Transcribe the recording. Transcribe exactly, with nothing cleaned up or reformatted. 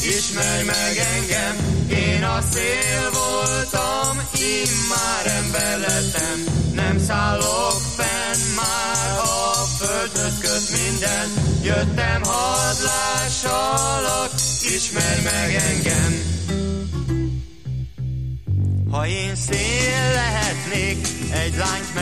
ismerj meg engem. Én a szél voltam, immár ember lettem, nem szállok fenn, már a földhöz köt minden. Jöttem, hadd lássalak, ismerj meg engem. Ha én szél lehetnék, egy lányt